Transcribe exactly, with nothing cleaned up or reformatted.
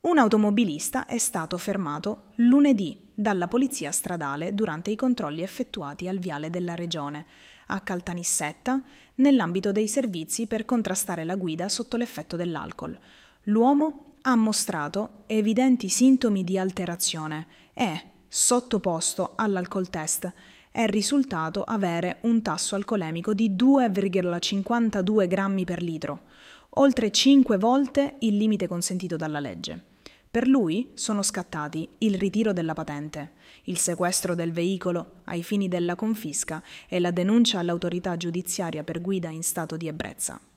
Un automobilista è stato fermato lunedì dalla polizia stradale durante i controlli effettuati al viale della Regione, a Caltanissetta, nell'ambito dei servizi per contrastare la guida sotto l'effetto dell'alcol. L'uomo ha mostrato evidenti sintomi di alterazione e, sottoposto all'alcol test, è risultato avere un tasso alcolemico di due virgola cinquantadue grammi per litro, oltre cinque volte il limite consentito dalla legge. Per lui sono scattati il ritiro della patente, il sequestro del veicolo ai fini della confisca e la denuncia all'autorità giudiziaria per guida in stato di ebbrezza.